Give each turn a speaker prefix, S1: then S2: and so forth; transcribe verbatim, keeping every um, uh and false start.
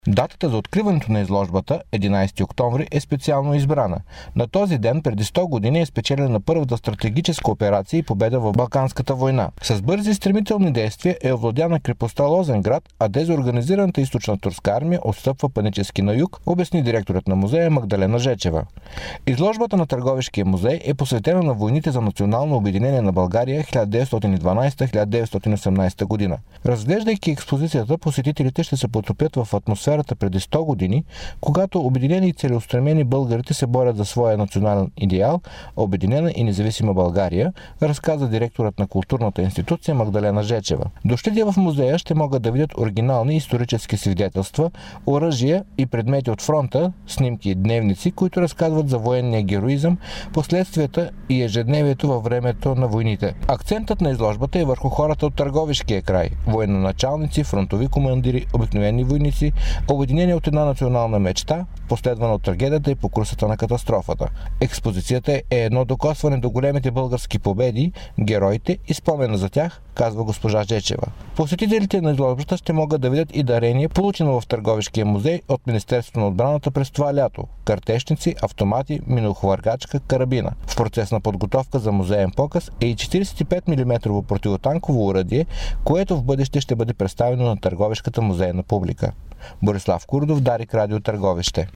S1: Датата за откриването на изложбата, единайсети октомври, е специално избрана. На този ден преди сто години е спечелена първата стратегическа операция и победа в Балканската война. С бързи и стремителни действия е овладяна крепостта Лозенград, а дезорганизираната източна турска армия отстъпва панически на юг, обясни директорът на музея Магдалена Жечева. Изложбата на Търговишкия музей е посветена на войните за национално обединение на България хиляда деветстотин и дванайсета - хиляда деветстотин и осемнайсета година. Разглеждайки експозицията, посетителите ще се потопят в атмосферата преди сто години, когато обединени и целеустремени българите се борят за своя национален идеал, обединена и независима България, разказа директорът на културната институция Магдалена Жечева. Дошли в музея ще могат да видят оригинални исторически свидетелства, оръжия и предмети от фронта, снимки и дневници, които разказват за военния героизъм, последствията и ежедневието във времето на войните. Акцентът на изложбата е върху хората от Търговишкия край – военноначалници, фронтови командири, обикновени войници, обединени от една национална мечта, последвана от трагедията и покрусата на катастрофата. Експозицията е едно докосване до големите български победи, героите и спомена за тях, казва госпожа Жечева. Посетителите на изложбата ще могат да видят и дарение, получено в Търговишкия музей от Министерството на отбраната през това лято – картечници, автомати, минохвъргачка, карабина. В процес на подготовка за музеен показ е и четирийсет и пет милиметрово противотанково оръдие, което в бъдеще ще бъде представено на Търговишката музейна публика. Борислав Курдов, Дарик Радио, Търговище.